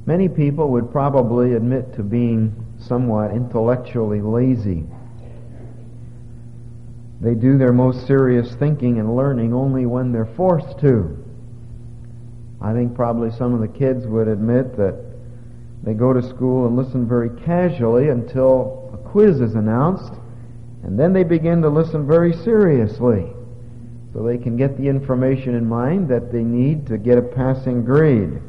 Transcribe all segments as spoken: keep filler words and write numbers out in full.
Many people would probably admit to being somewhat intellectually lazy. They do their most serious thinking and learning only when they're forced to. I think probably some of the kids would admit that they go to school and listen very casually until a quiz is announced, and then they begin to listen very seriously so they can get the information in mind that they need to get a passing grade.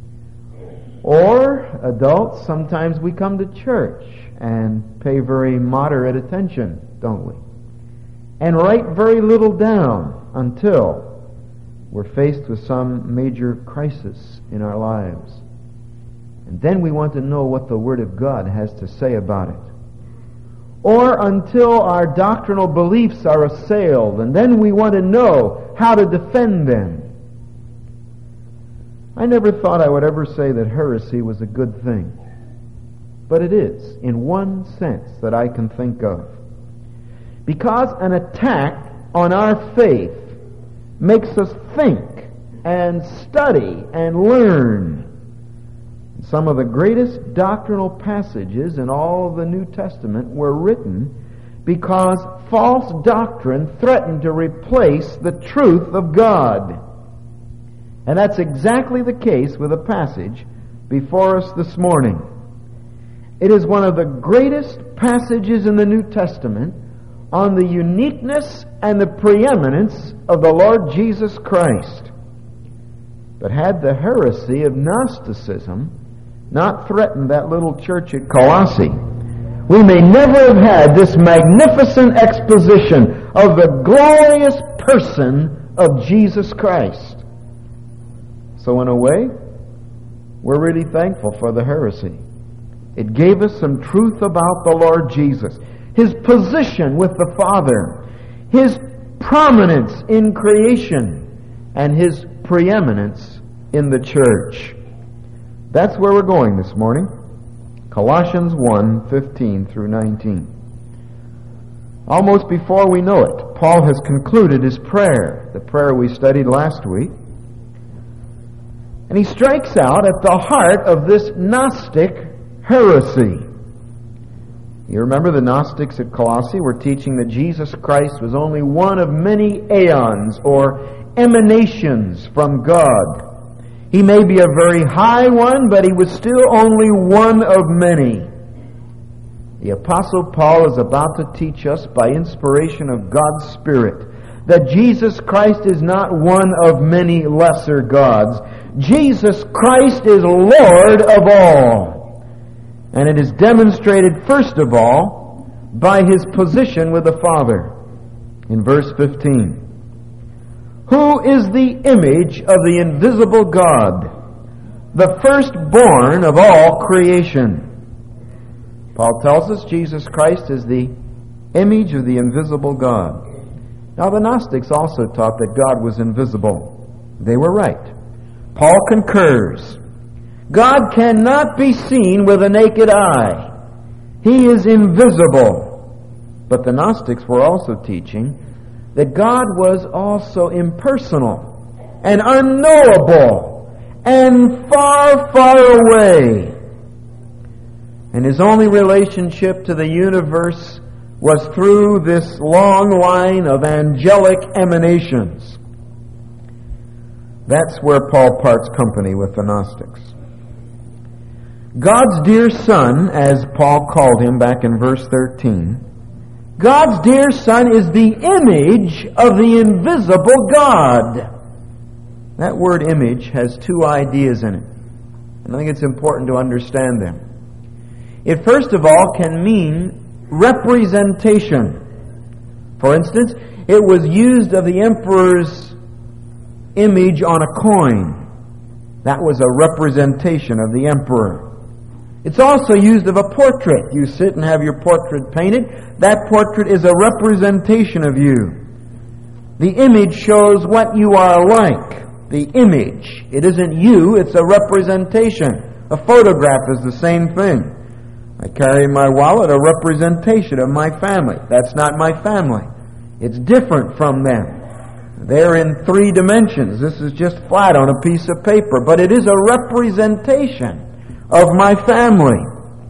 Or adults, sometimes we come to church and pay very moderate attention, don't we? And write very little down until we're faced with some major crisis in our lives. And then we want to know what the Word of God has to say about it. Or until our doctrinal beliefs are assailed, and then we want to know how to defend them. I never thought I would ever say that heresy was a good thing. But it is, in one sense that I can think of. Because an attack on our faith makes us think and study and learn. Some of the greatest doctrinal passages in all of the New Testament were written because false doctrine threatened to replace the truth of God. And that's exactly the case with the passage before us this morning. It is one of the greatest passages in the New Testament on the uniqueness and the preeminence of the Lord Jesus Christ. But had the heresy of Gnosticism not threatened that little church at Colossae, we may never have had this magnificent exposition of the glorious person of Jesus Christ. So in a way, we're really thankful for the heresy. It gave us some truth about the Lord Jesus, His position with the Father, His prominence in creation, and His preeminence in the church. That's where we're going this morning. Colossians one, fifteen through nineteen. Almost before we know it, Paul has concluded his prayer, the prayer we studied last week. And he strikes out at the heart of this Gnostic heresy. You remember the Gnostics at Colossae were teaching that Jesus Christ was only one of many aeons or emanations from God. He may be a very high one, but he was still only one of many. The Apostle Paul is about to teach us by inspiration of God's Spirit that Jesus Christ is not one of many lesser gods. Jesus Christ is Lord of all. And it is demonstrated first of all by His position with the Father. In verse fifteen. Who is the image of the invisible God, the firstborn of all creation? Paul tells us Jesus Christ is the image of the invisible God. Now the Gnostics also taught that God was invisible. They were right. Paul concurs. God cannot be seen with a naked eye. He is invisible. But the Gnostics were also teaching that God was also impersonal and unknowable and far, far away. And His only relationship to the universe was through this long line of angelic emanations. That's where Paul parts company with the Gnostics. God's dear Son, as Paul called Him back in verse thirteen, God's dear Son is the image of the invisible God. That word image has two ideas in it. And I think it's important to understand them. It first of all can mean representation. For instance, it was used of the emperor's image on a coin. That was a representation of the emperor. It's also used of a portrait. You sit and have your portrait painted. That portrait is a representation of you. The image shows what you are like. The image. It isn't you, it's a representation. A photograph is the same thing. I carry in my wallet a representation of my family. That's not my family. It's different from them. They're in three dimensions. This is just flat on a piece of paper. But it is a representation. of my family.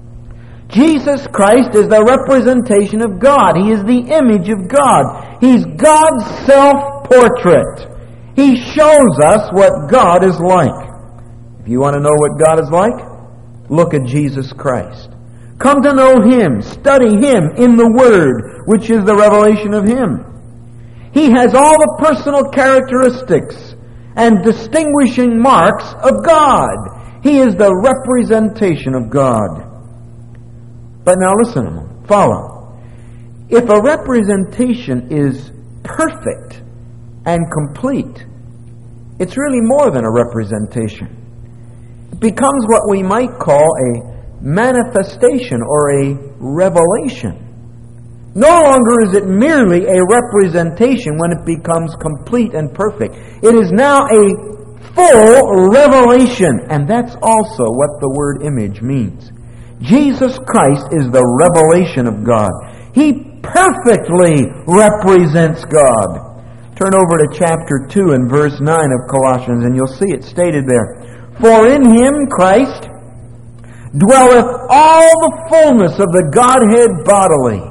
Jesus Christ is the representation of God. He is the image of God. He's God's self-portrait. He shows us what God is like. If you want to know what God is like, look at Jesus Christ. Come to know Him. Study Him in the Word, which is the revelation of Him. He has all the personal characteristics and distinguishing marks of God. He is the representation of God. But now listen a moment. Follow. If a representation is perfect and complete, it's really more than a representation. It becomes what we might call a manifestation or a revelation. No longer is it merely a representation when it becomes complete and perfect. It is now a full revelation, and that's also what the word image means. Jesus Christ is the revelation of God. He perfectly represents God. Turn over to chapter two and verse nine of Colossians, and you'll see it stated there. For in Him, Christ, dwelleth all the fullness of the Godhead bodily.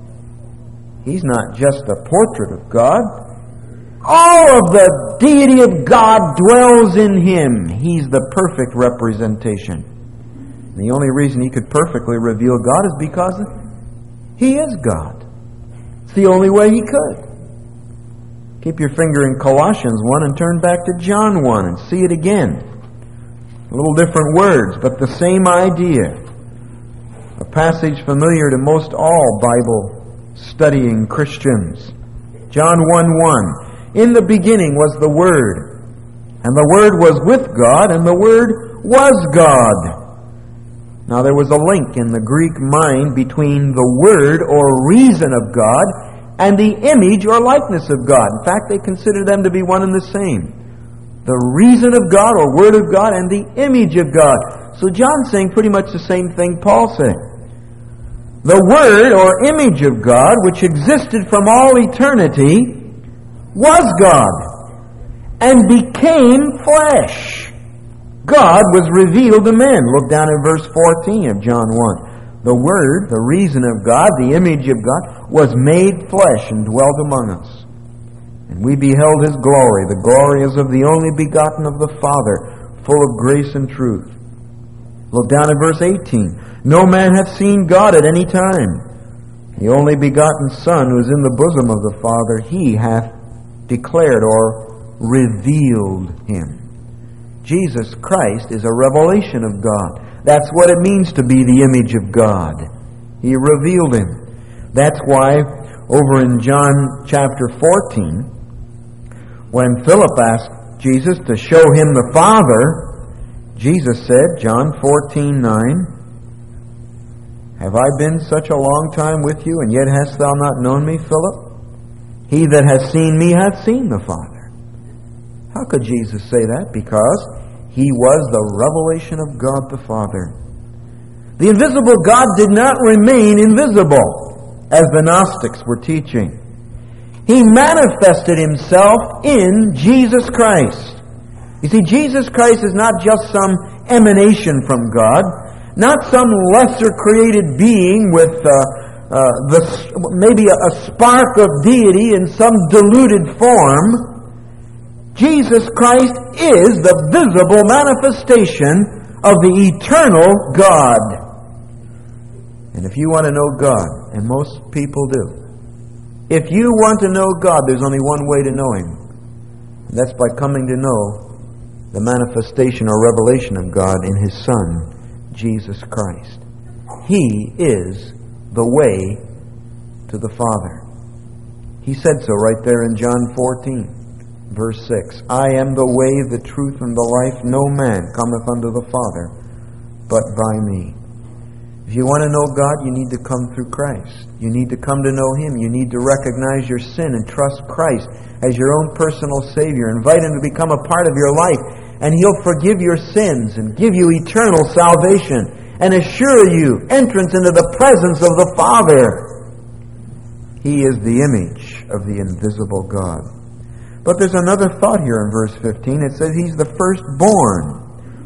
He's not just a portrait of God. All of the deity of God dwells in Him. He's the perfect representation. The only reason He could perfectly reveal God is because He is God. It's the only way He could. Keep your finger in Colossians one and turn back to John one and see it again. A little different words, but the same idea. A passage familiar to most all Bible studying Christians. John one one. In the beginning was the Word, and the Word was with God, and the Word was God. Now there was a link in the Greek mind between the Word or reason of God and the image or likeness of God. In fact, they consider them to be one and the same. The reason of God or Word of God and the image of God. So John's saying pretty much the same thing Paul said. The Word or image of God, which existed from all eternity, was God and became flesh. God was revealed to men. Look down at verse fourteen of John one. The Word, the reason of God, the image of God, was made flesh and dwelt among us. And we beheld His glory. The glory is of the only begotten of the Father, full of grace and truth. Look down at verse eighteen. No man hath seen God at any time. The only begotten Son, who is in the bosom of the Father, He hath declared or revealed Him. Jesus Christ is a revelation of God. That's what it means to be the image of God. He revealed Him. That's why over in John chapter fourteen, when Philip asked Jesus to show him the Father, Jesus said, John fourteen nine, Have I been such a long time with you, and yet hast thou not known me, Philip? He that hath seen me hath seen the Father. How could Jesus say that? Because He was the revelation of God the Father. The invisible God did not remain invisible, as the Gnostics were teaching. He manifested Himself in Jesus Christ. You see, Jesus Christ is not just some emanation from God, not some lesser created being with uh, uh, the, maybe a, a spark of deity in some diluted form. Jesus Christ is the visible manifestation of the eternal God. And if you want to know God, and most people do, if you want to know God, there's only one way to know Him. And that's by coming to know the manifestation or revelation of God in His Son, Jesus Christ. He is the way to the Father. He said so right there in John fourteen. Verse six, I am the way, the truth, and the life. No man cometh unto the Father but by me. If you want to know God, you need to come through Christ. You need to come to know Him. You need to recognize your sin and trust Christ as your own personal Savior. Invite Him to become a part of your life, and He'll forgive your sins and give you eternal salvation and assure you entrance into the presence of the Father. He is the image of the invisible God. But there's another thought here in verse fifteen. It says He's the firstborn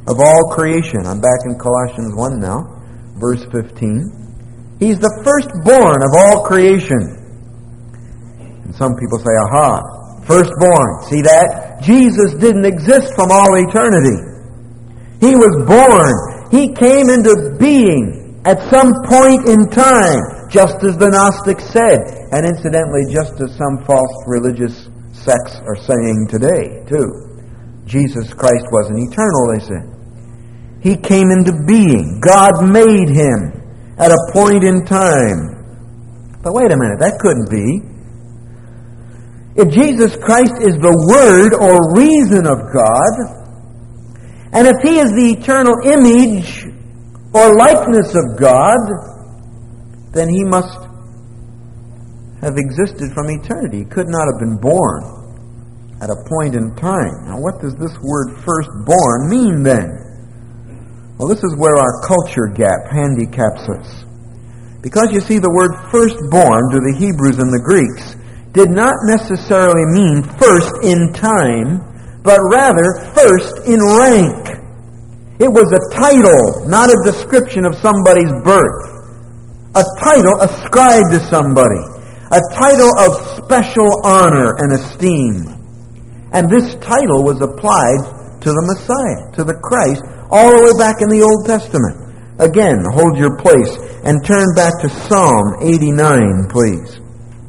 of all creation. I'm back in Colossians one now, verse fifteen. He's the firstborn of all creation. And some people say, aha, firstborn. See that? Jesus didn't exist from all eternity. He was born. He came into being at some point in time, just as the Gnostics said, and incidentally, just as some false religious sects are saying today, too. Jesus Christ wasn't eternal, they said. He came into being. God made him at a point in time. But wait a minute, that couldn't be. If Jesus Christ is the Word or reason of God, and if He is the eternal image or likeness of God, then He must have existed from eternity. He could not have been born at a point in time. Now, what does this word firstborn mean then? Well, this is where our culture gap handicaps us. Because you see, the word firstborn to the Hebrews and the Greeks did not necessarily mean first in time, but rather first in rank. It was a title, not a description of somebody's birth. A title ascribed to somebody. A title of special honor and esteem. And this title was applied to the Messiah, to the Christ, all the way back in the Old Testament. Again, hold your place and turn back to Psalm eighty-nine, please.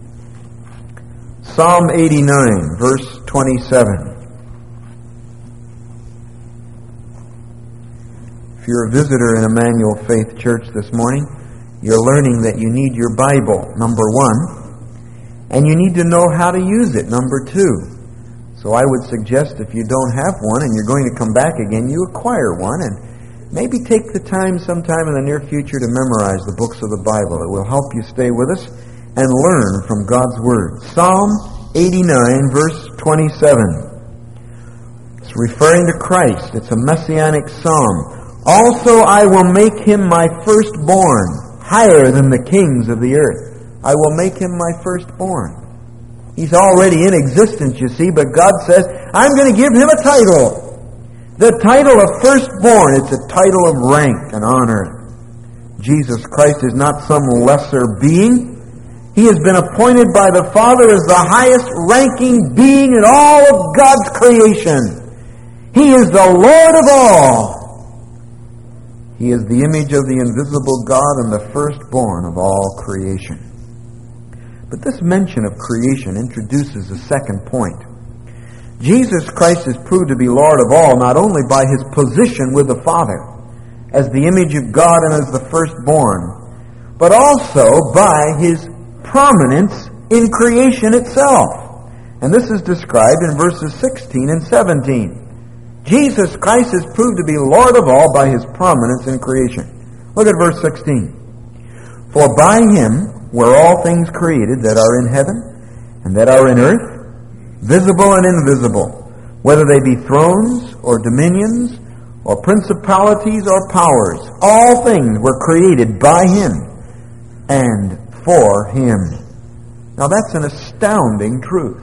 Psalm eighty-nine, verse twenty-seven. If you're a visitor in Emmanuel Faith Church this morning, you're learning that you need your Bible, number one, and you need to know how to use it, number two. So I would suggest if you don't have one and you're going to come back again, you acquire one and maybe take the time sometime in the near future to memorize the books of the Bible. It will help you stay with us and learn from God's Word. Psalm eighty-nine, verse twenty-seven. It's referring to Christ. It's a messianic psalm. Also I will make him my firstborn, higher than the kings of the earth. I will make him my firstborn. He's already in existence, you see, but God says, I'm going to give him a title. The title of firstborn. It's a title of rank and honor. Jesus Christ is not some lesser being. He has been appointed by the Father as the highest ranking being in all of God's creation. He is the Lord of all. He is the image of the invisible God and the firstborn of all creation. But this mention of creation introduces a second point. Jesus Christ is proved to be Lord of all, not only by his position with the Father, as the image of God and as the firstborn, but also by his prominence in creation itself. And this is described in verses sixteen and seventeen. Jesus Christ is proved to be Lord of all by his prominence in creation. Look at verse sixteen. For by him were all things created that are in heaven and that are in earth, visible and invisible, whether they be thrones or dominions or principalities or powers. All things were created by him and for him. Now that's an astounding truth.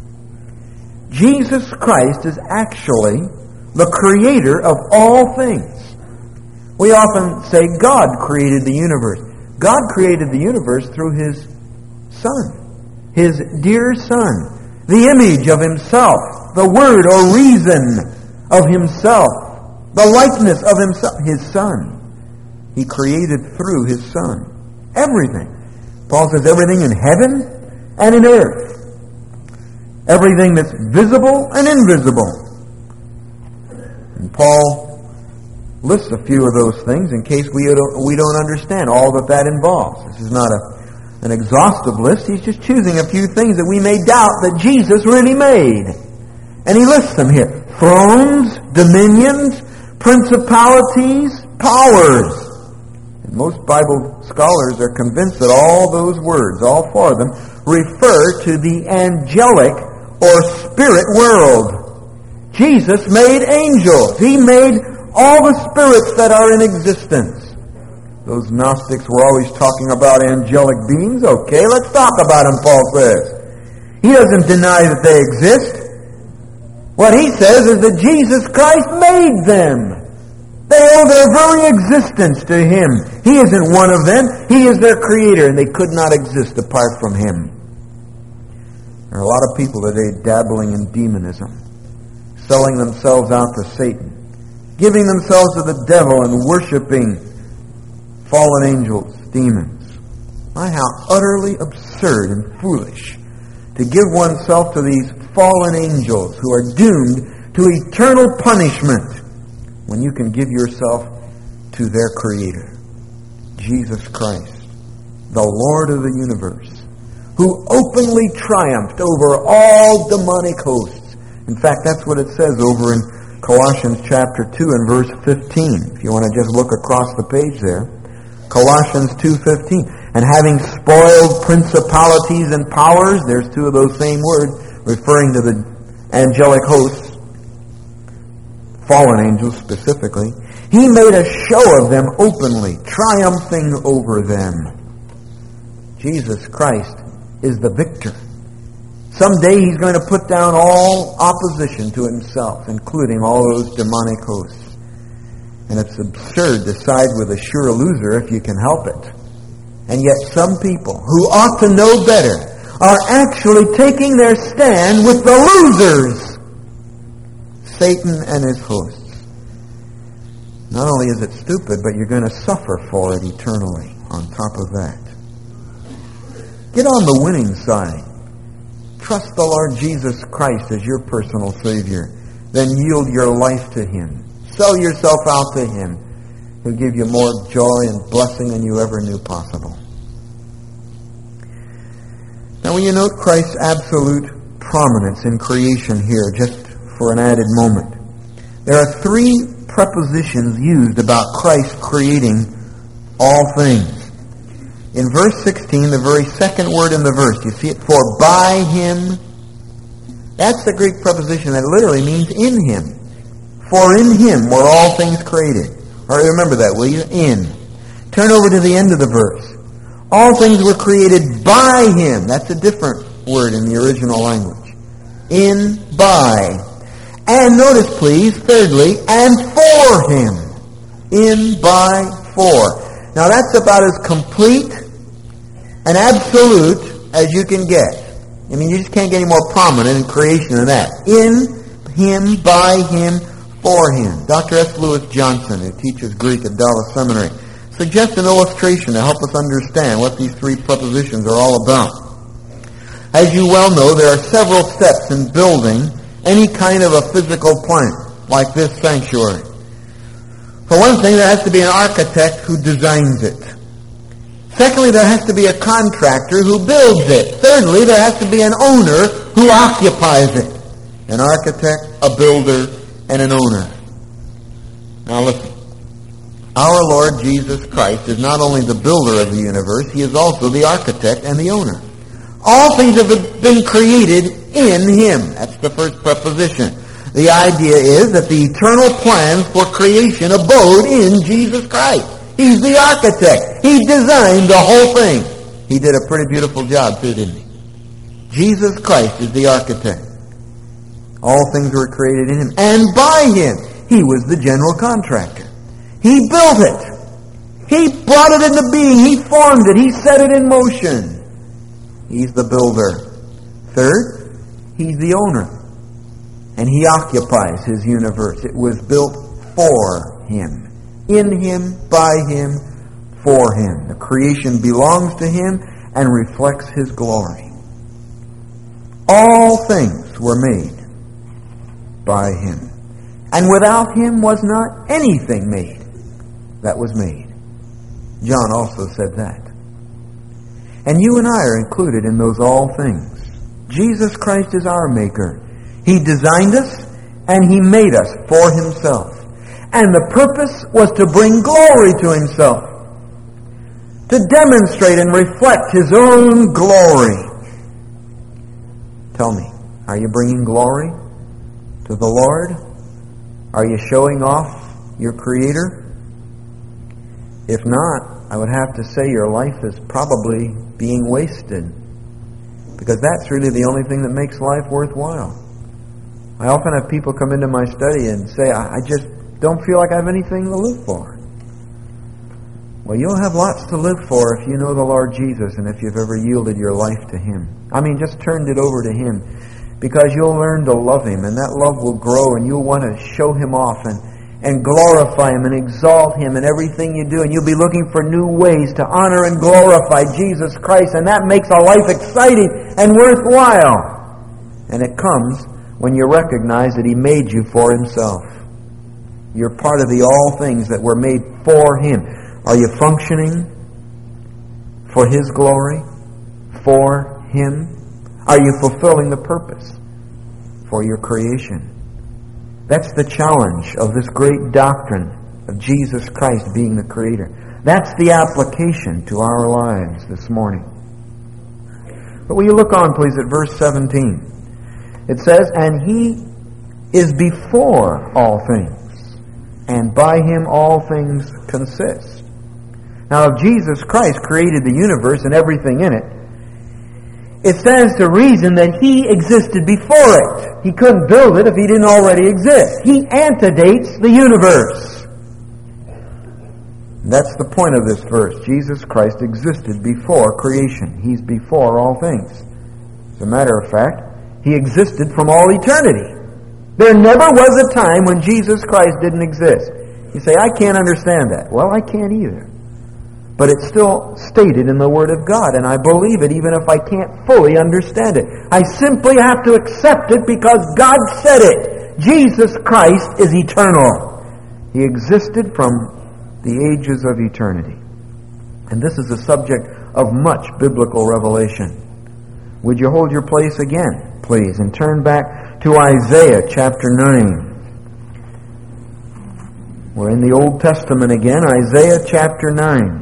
Jesus Christ is actually the creator of all things. We often say God created the universe. God created the universe through his Son, his dear Son, the image of himself, the word or reason of himself, the likeness of himself, his Son. He created through his Son everything. Paul says everything in heaven and in earth. Everything that's visible and invisible. And Paul lists a few of those things in case we don't, we don't understand all that that involves. This is not a, an exhaustive list. He's just choosing a few things that we may doubt that Jesus really made. And he lists them here. Thrones, dominions, principalities, powers. And most Bible scholars are convinced that all those words, all four of them, refer to the angelic or spirit world. Jesus made angels. He made all the spirits that are in existence. Those Gnostics were always talking about angelic beings. Okay, let's talk about them, Paul says. He doesn't deny that they exist. What he says is that Jesus Christ made them. They owe their very existence to Him. He isn't one of them. He is their Creator, and they could not exist apart from Him. There are a lot of people today dabbling in demonism, selling themselves out to Satan, giving themselves to the devil and worshiping fallen angels, demons. My, how utterly absurd and foolish to give oneself to these fallen angels who are doomed to eternal punishment when you can give yourself to their Creator, Jesus Christ, the Lord of the universe, who openly triumphed over all demonic hosts. In fact, that's what it says over in Colossians chapter two and verse fifteen. If you want to just look across the page there. Colossians two fifteen. And having spoiled principalities and powers, there's two of those same words, referring to the angelic hosts, fallen angels specifically, He made a show of them openly, triumphing over them. Jesus Christ is the victor. Someday He's going to put down all opposition to Himself, including all those demonic hosts. And it's absurd to side with a sure loser if you can help it. And yet some people who ought to know better are actually taking their stand with the losers, Satan and his hosts. Not only is it stupid, but you're going to suffer for it eternally on top of that. Get on the winning side. Trust the Lord Jesus Christ as your personal Savior. Then yield your life to Him. Sell yourself out to Him. He'll give you more joy and blessing than you ever knew possible. Now, when you note Christ's absolute prominence in creation here, just for an added moment, there are three prepositions used about Christ creating all things. In verse sixteen, the very second word in the verse, you see it, for by Him. That's the Greek preposition that literally means in Him. For in Him were all things created. All right, remember that, will you? In. Turn over to the end of the verse. All things were created by Him. That's a different word in the original language. In, by. And notice, please, thirdly, and for Him. In, by, for. Now that's about as complete and absolute as you can get. I mean, you just can't get any more prominent in creation than that. In Him, by Him, for Him. Doctor S. Lewis Johnson, who teaches Greek at Dallas Seminary, suggests an illustration to help us understand what these three prepositions are all about. As you well know, there are several steps in building any kind of a physical plant, like this sanctuary. For one thing, there has to be an architect who designs it. Secondly, there has to be a contractor who builds it. Thirdly, there has to be an owner who occupies it. An architect, a builder, and an owner. Now listen. Our Lord Jesus Christ is not only the builder of the universe, He is also the architect and the owner. All things have been created in Him. That's the first preposition. The idea is that the eternal plans for creation abode in Jesus Christ. He's the architect. He designed the whole thing. He did a pretty beautiful job too, didn't He? Jesus Christ is the architect. All things were created in Him. And by Him, He was the general contractor. He built it. He brought it into being. He formed it. He set it in motion. He's the builder. Third, He's the owner. And He occupies His universe. It was built for Him. In Him, by Him, for Him. The creation belongs to Him and reflects His glory. All things were made by Him. And without Him was not anything made that was made. John also said that. And you and I are included in those all things. Jesus Christ is our maker. He designed us and He made us for Himself. And the purpose was to bring glory to Himself, to demonstrate and reflect His own glory. Tell me, are you bringing glory to the Lord? Are you showing off your Creator? If not, I would have to say your life is probably being wasted, because that's really the only thing that makes life worthwhile. I often have people come into my study and say, I, I just don't feel like I have anything to live for. Well, you'll have lots to live for if you know the Lord Jesus and if you've ever yielded your life to Him. I mean, just turned it over to Him, because you'll learn to love Him, and that love will grow, and you'll want to show Him off and, and glorify Him and exalt Him in everything you do, and you'll be looking for new ways to honor and glorify Jesus Christ, and that makes a life exciting and worthwhile. And it comes when you recognize that He made you for Himself. You're part of the all things that were made for Him. Are you functioning for His glory? For Him? Are you fulfilling the purpose for your creation? That's the challenge of this great doctrine of Jesus Christ being the Creator. That's the application to our lives this morning. But will you look on, please, at verse seventeen. It says, "And He is before all things, and by Him all things consist." Now, if Jesus Christ created the universe and everything in it, it stands to reason that He existed before it. He couldn't build it if He didn't already exist. He antedates the universe. That's the point of this verse. Jesus Christ existed before creation. He's before all things. As a matter of fact, He existed from all eternity. There never was a time when Jesus Christ didn't exist. You say, I can't understand that. Well, I can't either. But it's still stated in the Word of God, and I believe it even if I can't fully understand it. I simply have to accept it because God said it. Jesus Christ is eternal. He existed from the ages of eternity. And this is a subject of much biblical revelation. Would you hold your place again, please, and turn back to Isaiah chapter nine. We're in the Old Testament again, Isaiah chapter nine.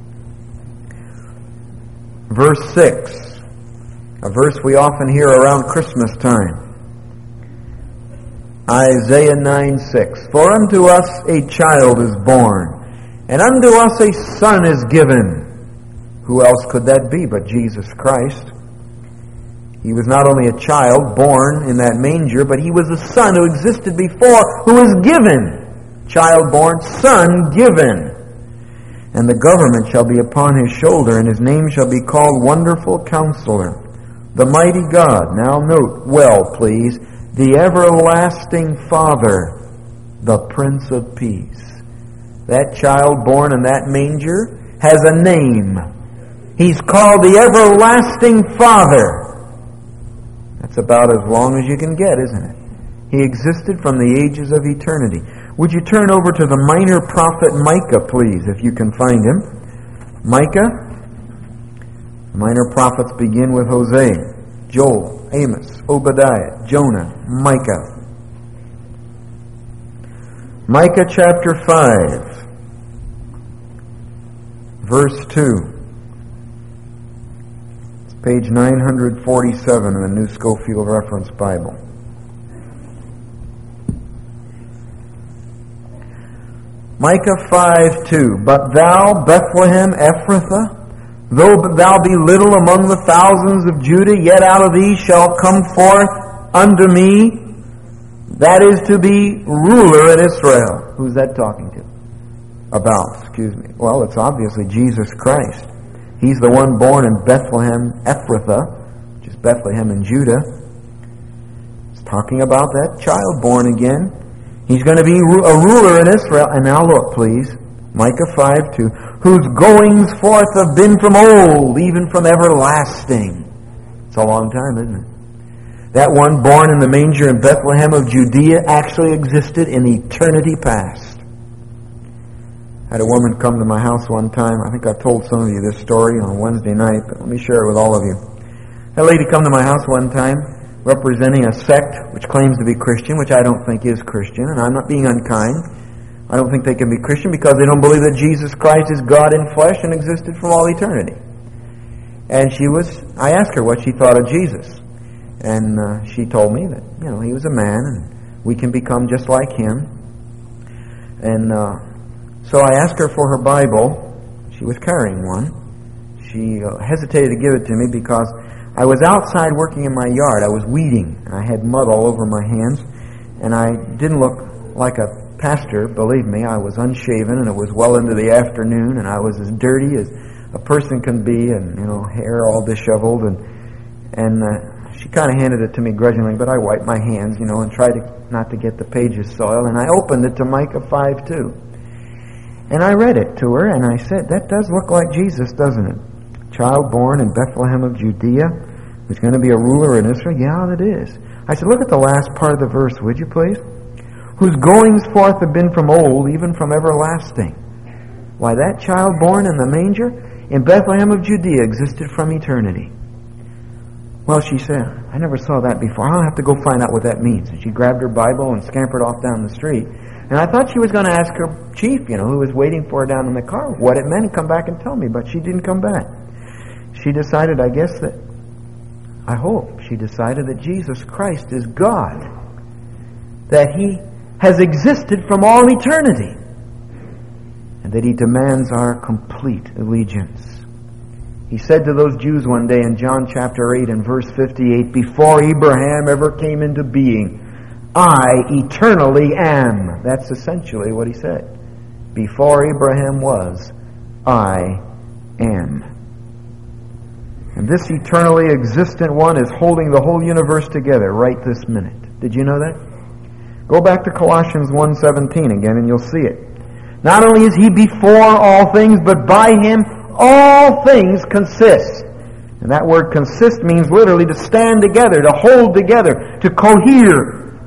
Verse six, a verse we often hear around Christmas time. Isaiah nine six. "For unto us a child is born, and unto us a son is given." Who else could that be but Jesus Christ? He was not only a child born in that manger, but He was a son who existed before, who was given. Child born, son given. "And the government shall be upon His shoulder, and His name shall be called Wonderful Counselor, the Mighty God." Now note well, please. "The Everlasting Father, the Prince of Peace." That child born in that manger has a name. He's called the Everlasting Father. That's about as long as you can get, isn't it? He existed from the ages of eternity. Would you turn over to the minor prophet Micah, please, if you can find him? Micah. The minor prophets begin with Hosea, Joel, Amos, Obadiah, Jonah, Micah. Micah chapter five, verse two. It's page nine forty-seven in the New Schofield Reference Bible. Micah five two. "But thou, Bethlehem Ephrathah, though thou be little among the thousands of Judah, yet out of thee shall come forth unto me," that is to be ruler in Israel. Who's that talking to? About, excuse me. Well, it's obviously Jesus Christ. He's the one born in Bethlehem Ephrathah, which is Bethlehem in Judah. It's talking about that child born again. He's going to be a ruler in Israel. And now look, please, Micah five two, "whose goings forth have been from old, even from everlasting." It's a long time, isn't it? That one born in the manger in Bethlehem of Judea actually existed in eternity past. I had a woman come to my house one time. I think I told some of you this story on Wednesday night, but let me share it with all of you. That lady come to my house one time representing a sect which claims to be Christian, which I don't think is Christian, and I'm not being unkind. I don't think they can be Christian because they don't believe that Jesus Christ is God in flesh and existed from all eternity. And she was, I asked her what she thought of Jesus. And uh, she told me that, you know, He was a man and we can become just like Him. And uh, so I asked her for her Bible. She was carrying one. She uh, hesitated to give it to me because I was outside working in my yard. I was weeding. I had mud all over my hands, and I didn't look like a pastor, believe me, I was unshaven, and it was well into the afternoon, and I was as dirty as a person can be, and, you know, hair all disheveled, and and uh, she kind of handed it to me grudgingly, but I wiped my hands, you know, and tried to, not to get the pages soiled, and I opened it to Micah five two. And I read it to her, and I said, that does look like Jesus, doesn't it? Child born in Bethlehem of Judea, who's going to be a ruler in Israel? Yeah, it is. I said, look at the last part of the verse, would you please? Whose goings forth have been from old, even from everlasting. Why, that child born in the manger in Bethlehem of Judea existed from eternity. Well, she said, I never saw that before. I'll have to go find out what that means. And she grabbed her Bible and scampered off down the street. And I thought she was going to ask her chief, you know, who was waiting for her down in the car, what it meant, and come back and tell me. But she didn't come back. She decided, I guess that, I hope, she decided that Jesus Christ is God. That He has existed from all eternity. And that He demands our complete allegiance. He said to those Jews one day in John chapter eight and verse fifty-eight, before Abraham ever came into being, I eternally am. That's essentially what He said. Before Abraham was, I am. And this eternally existent one is holding the whole universe together right this minute. Did you know that? Go back to Colossians one seventeen again and you'll see it. Not only is He before all things, but by Him all things consist. And that word consist means literally to stand together, to hold together, to cohere.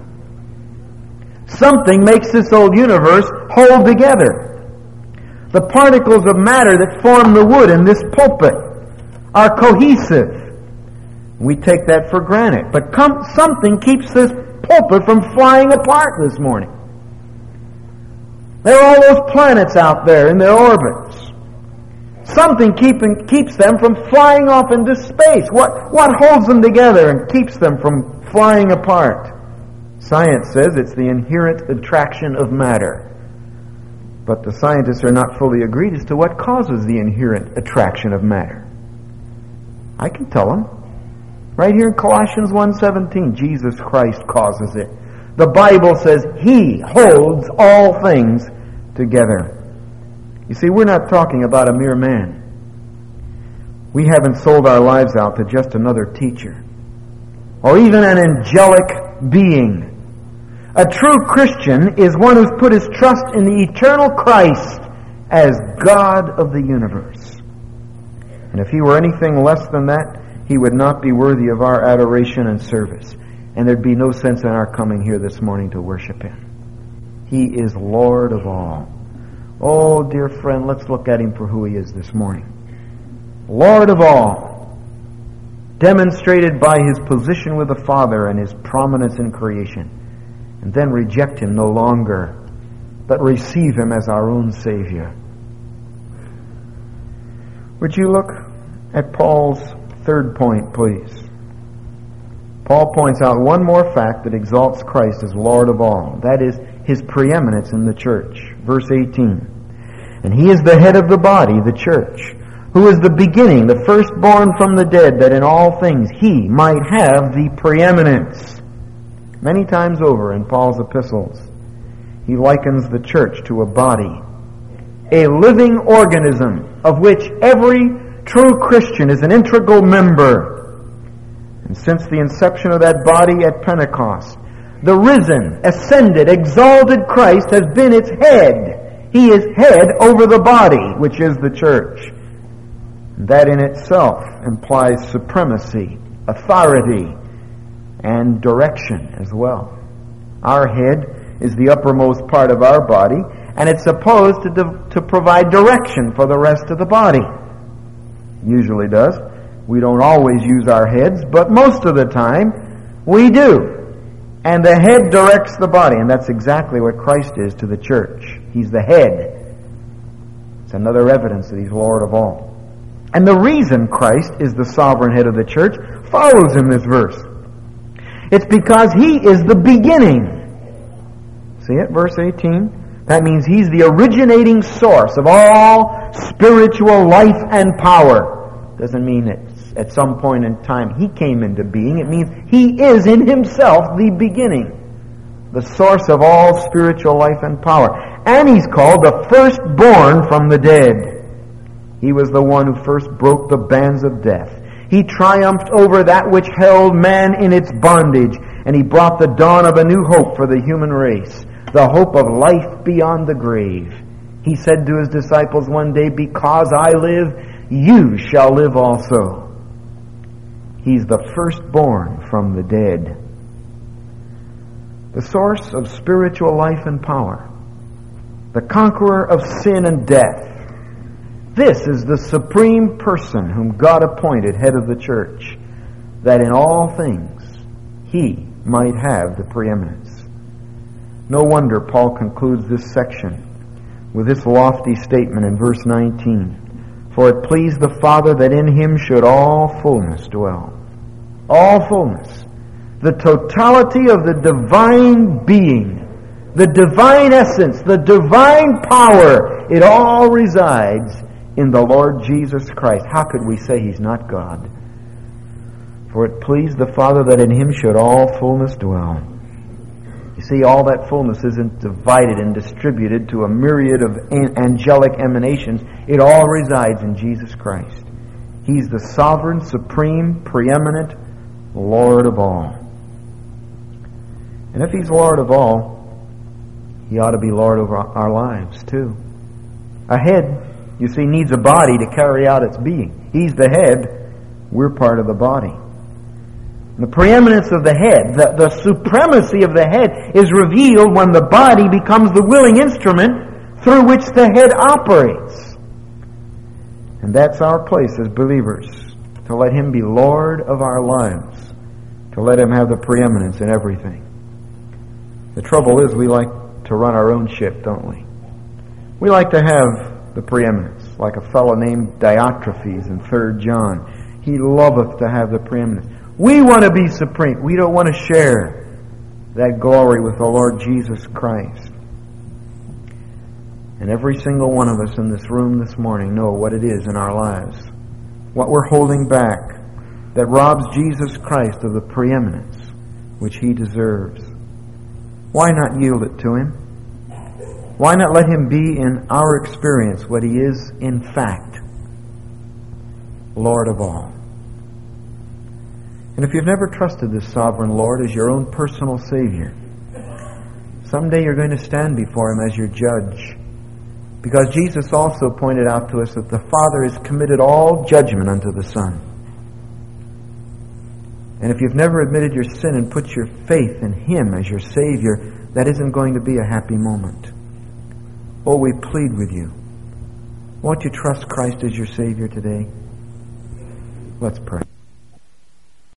Something makes this old universe hold together. The particles of matter that form the wood in this pulpit are cohesive. We take that for granted. But com- something keeps this pulpit from flying apart this morning. There are all those planets out there in their orbits. Something keeping, keeps them from flying off into space. What, what holds them together and keeps them from flying apart? Science says it's the inherent attraction of matter. But the scientists are not fully agreed as to what causes the inherent attraction of matter. I can tell them. Right here in Colossians one seventeen, Jesus Christ causes it. The Bible says He holds all things together. You see, we're not talking about a mere man. We haven't sold our lives out to just another teacher or even an angelic being. A true Christian is one who's put his trust in the eternal Christ as God of the universe. And if He were anything less than that, He would not be worthy of our adoration and service. And there'd be no sense in our coming here this morning to worship Him. He is Lord of all. Oh, dear friend, let's look at Him for who He is this morning. Lord of all, demonstrated by His position with the Father and His prominence in creation, and then reject Him no longer, but receive Him as our own Savior. Would you look at Paul's third point, please? Paul points out one more fact that exalts Christ as Lord of all. That is His preeminence in the church. Verse eighteen. And He is the head of the body, the church, who is the beginning, the firstborn from the dead, that in all things He might have the preeminence. Many times over in Paul's epistles, he likens the church to a body, a living organism of which every true Christian is an integral member. And since the inception of that body at Pentecost, the risen, ascended, exalted Christ has been its head. He is head over the body, which is the church. That in itself implies supremacy, authority, and direction as well. Our head is the uppermost part of our body, and it's supposed to, de- to provide direction for the rest of the body. Usually does. We don't always use our heads, but most of the time we do. And the head directs the body, and that's exactly what Christ is to the church. He's the head. It's another evidence that He's Lord of all. And the reason Christ is the sovereign head of the church follows in this verse. It's because He is the beginning. See it? Verse eighteen. That means He's the originating source of all spiritual life and power. Doesn't mean that at some point in time He came into being. It means He is in Himself the beginning. the source of all spiritual life and power. And he's called the firstborn from the dead. He was the one who first broke the bands of death. He triumphed over that which held man in its bondage, and he brought the dawn of a new hope for the human race, the hope of life beyond the grave. He said to his disciples one day, "Because I live, you shall live also." He's the firstborn from the dead. The source of spiritual life and power. The conqueror of sin and death. This is the supreme person whom God appointed head of the church, that in all things he might have the preeminence. No wonder Paul concludes this section with this lofty statement in verse nineteen. For it pleased the Father that in him should all fullness dwell. All fullness. The totality of the divine being, the divine essence, the divine power, it all resides in the Lord Jesus Christ. How could we say he's not God? For it pleased the Father that in him should all fullness dwell. You see, all that fullness isn't divided and distributed to a myriad of angelic emanations. It all resides in Jesus Christ. He's the sovereign, supreme, preeminent Lord of all. And if he's Lord of all, he ought to be Lord over our lives too. A head, you see, needs a body to carry out its being. He's the head. We're part of the body. The preeminence of the head, the, the supremacy of the head is revealed when the body becomes the willing instrument through which the head operates. And that's our place as believers, to let him be Lord of our lives, to let him have the preeminence in everything. The trouble is we like to run our own ship, don't we? We like to have the preeminence, like a fellow named Diotrephes in Third John. He loveth to have the preeminence. We want to be supreme. We don't want to share that glory with the Lord Jesus Christ. And every single one of us in this room this morning know what it is in our lives, what we're holding back, that robs Jesus Christ of the preeminence which he deserves. Why not yield it to him? Why not let him be in our experience what he is in fact, Lord of all? And if you've never trusted this sovereign Lord as your own personal Savior, someday you're going to stand before him as your judge. Because Jesus also pointed out to us that the Father has committed all judgment unto the Son. And if you've never admitted your sin and put your faith in him as your Savior, that isn't going to be a happy moment. Oh, we plead with you. Won't you trust Christ as your Savior today? Let's pray.